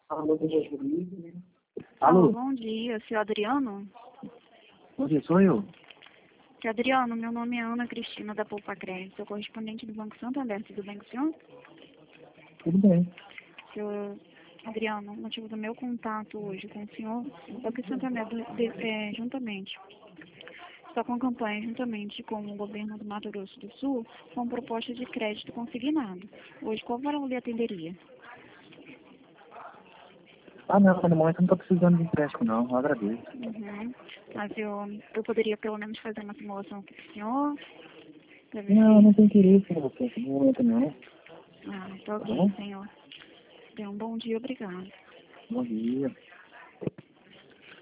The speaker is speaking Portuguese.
Alô, Rodrigo. Alô, Alô, bom dia, senhor Adriano? bom dia, sou eu. Senhor Adriano, meu nome é Ana Cristina da Poupa Crédito, sou correspondente do Banco Santander, tudo bem com o senhor? Tudo bem. Senhor Adriano, o motivo do meu contato hoje com o senhor é que o Santander, juntamente, está com campanha juntamente com o governo do Mato Grosso do Sul, com proposta de crédito consignado. Hoje, qual valor lhe atenderia? Ah, não, no momento eu não estou precisando de empréstimo, não. Eu agradeço. Uhum. Mas eu poderia pelo menos fazer uma simulação aqui para o senhor, para ver Não, se... não tenho interesse em você, no momento não. Ah, tá Tá bom? ok, senhor. Tenha um bom dia, obrigado. Bom dia.